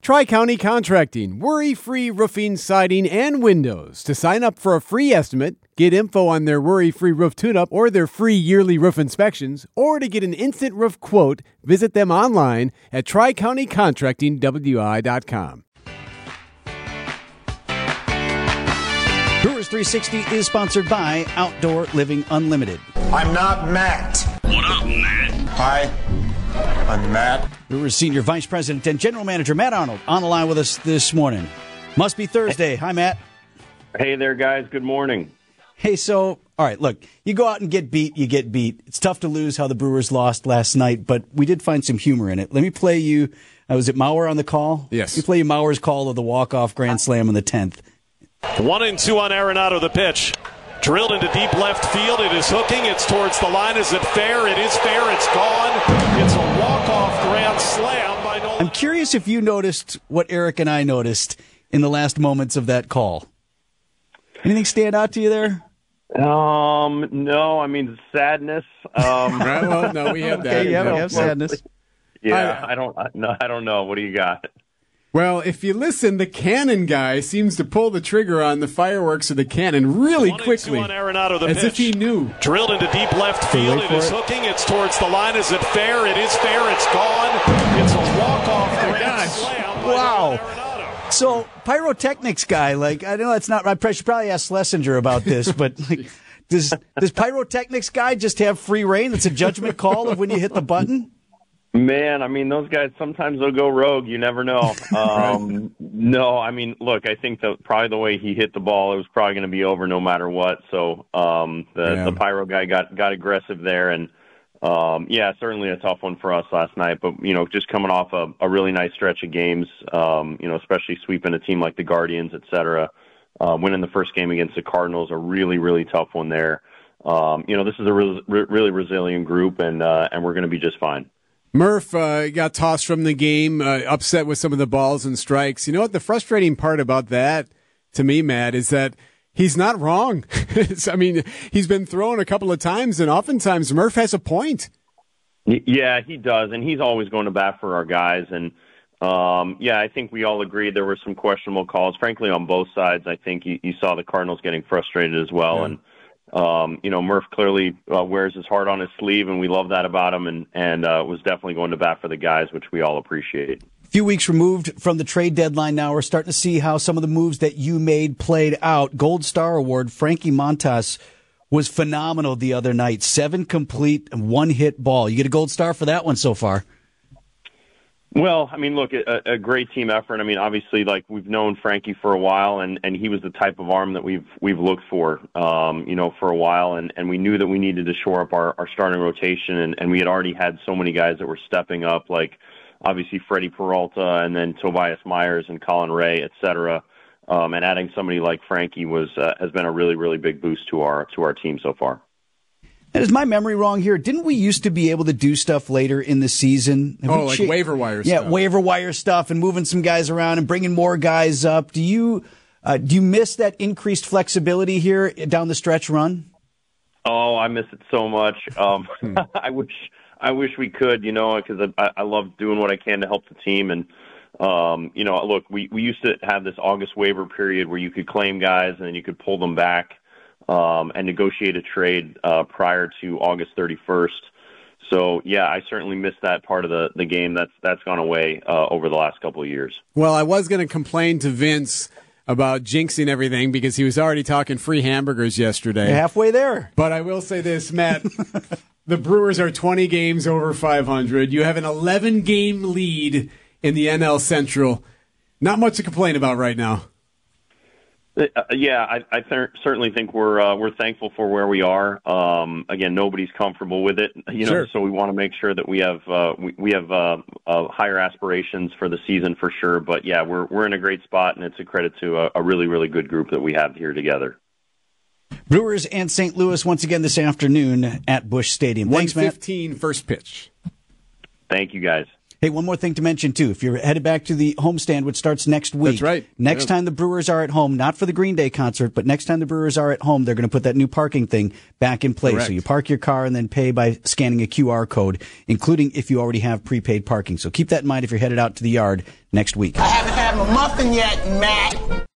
Tri-County Contracting, worry-free roofing, siding, and windows. To sign up for a free estimate, get info on their worry-free roof tune-up or their free yearly roof inspections, or to get an instant roof quote, visit them online at tricountycontractingwi.com. Brewers 360 is sponsored by Outdoor Living Unlimited. I'm not Matt. What up, Matt? Hi, I'm Matt. Brewers Senior Vice President and General Manager Matt Arnold on the line with us this morning. Must be Thursday. Hi, Matt. Hey there, guys. Good morning. Hey, so, all right, look, you go out and get beat, you get beat. It's tough to lose how the Brewers lost last night, but we did find some humor in it. Let me play you, was it Mauer on the call? Yes. Let me play you Mauer's call of the walk-off grand slam in the 10th. 1-2 on Arenado, the pitch. Drilled into deep left field. It is hooking. It's towards the line. Is it fair? It is fair. It's gone. It's a walk-off grand slam by Nolan. I'm curious if you noticed what Eric and I noticed in the last moments of that call. Anything stand out to you there? No. I mean, sadness. Right, well, no, we have that. Okay, yeah, we have sadness. Yeah, I don't know. What do you got? Well, if you listen, the cannon guy seems to pull the trigger on the fireworks of the cannon really 1-2 quickly, on Arenado, the as pitch. if he knew. Drilled into deep left field. It is hooking. It's towards the line. Is it fair? It is fair. It's gone. It's a walk-off grand slam by Wow. Arenado. So, pyrotechnics guy, like, I know it's not, I should probably ask Schlesinger about this, but like, does pyrotechnics guy just have free reign? It's a judgment call of when you hit the button? Man, I mean, those guys, sometimes they'll go rogue. You never know. No, I mean, look, I think that probably the way he hit the ball, it was probably going to be over no matter what. So the pyro guy got aggressive there. And, certainly a tough one for us last night. But, just coming off a really nice stretch of games, especially sweeping a team like the Guardians, et cetera, winning the first game against the Cardinals, a really, really tough one there. This is a really resilient group, and we're going to be just fine. Murph got tossed from the game, upset with some of the balls and strikes. You know what? The frustrating part about that, to me, Matt, is that he's not wrong. I mean, he's been thrown a couple of times, and oftentimes Murph has a point. Yeah, he does, and he's always going to bat for our guys. And, I think we all agreed there were some questionable calls, frankly, on both sides. I think you saw the Cardinals getting frustrated as well, and Murph clearly wears his heart on his sleeve, and we love that about him, and was definitely going to bat for the guys, which we all appreciate. A few weeks removed from the trade deadline now, we're starting to see how some of the moves that you made played out. Gold Star Award, Frankie Montas was phenomenal the other night. 7 complete, 1-hit ball. You get a Gold Star for that one so far. Well, I mean, look, a great team effort. I mean, obviously, like, we've known Frankie for a while, and he was the type of arm that we've looked for, for a while, and we knew that we needed to shore up our starting rotation, and we had already had so many guys that were stepping up, like, obviously, Freddie Peralta, and then Tobias Myers and Colin Ray, et cetera, and adding somebody like Frankie has been a really, really big boost to our team so far. And is my memory wrong here? Didn't we used to be able to do stuff later in the season? Like waiver wire stuff. Yeah, waiver wire stuff and moving some guys around and bringing more guys up. Do you miss that increased flexibility here down the stretch run? Oh, I miss it so much. I wish we could, because I love doing what I can to help the team. And, look, we used to have this August waiver period where you could claim guys and then you could pull them back. And negotiate a trade prior to August 31st. So, yeah, I certainly missed that part of the game. That's gone away over the last couple of years. Well, I was going to complain to Vince about jinxing everything because he was already talking free hamburgers yesterday. You're halfway there. But I will say this, Matt. The Brewers are 20 games over 500. You have an 11-game lead in the NL Central. Not much to complain about right now. I certainly think we're thankful for where we are. Again, nobody's comfortable with it, Sure. So we want to make sure that we have higher aspirations for the season for sure. But yeah, we're in a great spot, and it's a credit to a really, really good group that we have here together. Brewers and St. Louis once again this afternoon at Busch Stadium. Thanks, Matt. 1:15 first pitch. Thank you, guys. Hey, one more thing to mention, too. If you're headed back to the homestand, which starts next week. That's right. Next time the Brewers are at home, not for the Green Day concert, but next time the Brewers are at home, they're going to put that new parking thing back in place. Correct. So you park your car and then pay by scanning a QR code, including if you already have prepaid parking. So keep that in mind if you're headed out to the yard next week. I haven't had my muffin yet, Matt.